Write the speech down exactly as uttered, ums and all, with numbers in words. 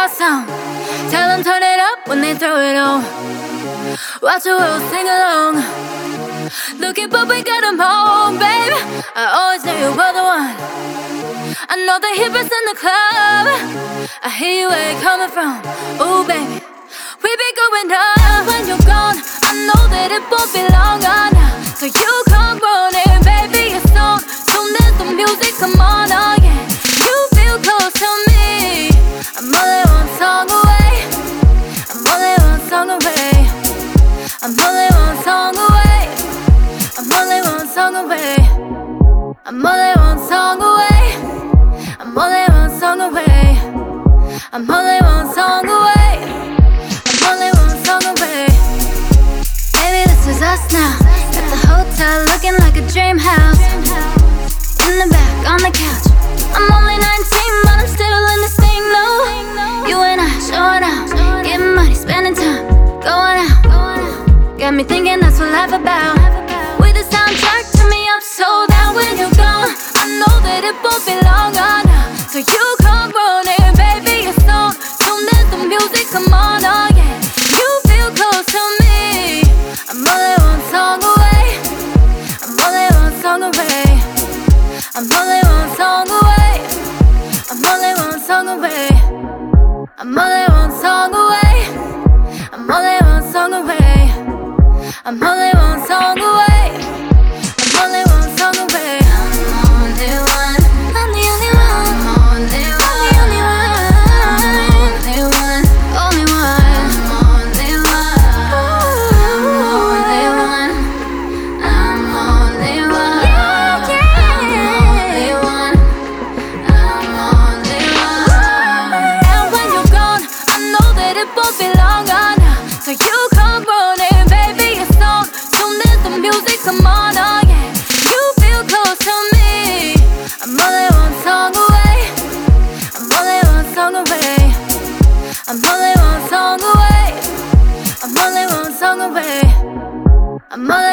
our song. Tell them turn it up when they throw it on. Watch the world sing along. Look at what we got them home, baby. I always knew you were the one. I know the hippest in the club. I hear you where you're coming from. Ooh, baby, we be going up. When you're gone, I know that it won't be long on now. So you come running, baby, it's on. Soon as the music come on, oh yeah. You feel close to me. I'm only one song away. I'm only one song away. I'm only one song away. I'm only one song away. I'm only one song away. I'm only one song away. I'm only one song away. I'm only one song away. Baby, this is us now. At the hotel looking like a dream house. In the back on the couch. I'm only nineteen, but I'm still in this thing, no. You and I showing out, getting money, spending time, going out. Got me thinking that's what life about. With the soundtrack, turn me up so that when you're gone, I know that it won't be long on now. So you come running, baby, it's on. Soon as the music come on, oh yeah. You feel close to me. I'm only one song away. I'm only one song away. I'm only one song away. I'm only one song away. I'm only one song away. I'm only one song away. I'm only one song away. I'm only one song away. I'm only one. I'm the only one. I'm only one. I'm the only one. Only one. I'm only one. I'm only one. Yeah, yeah. I'm only one. I'm only one. And when you're gone, I know that it won't be long on now. So you come running, baby, it's on. Soon as the music come on, oh yeah. You feel close to me. I'm only one song away. I'm only one song away. I'm only one song away. I'm only one song away. I'm only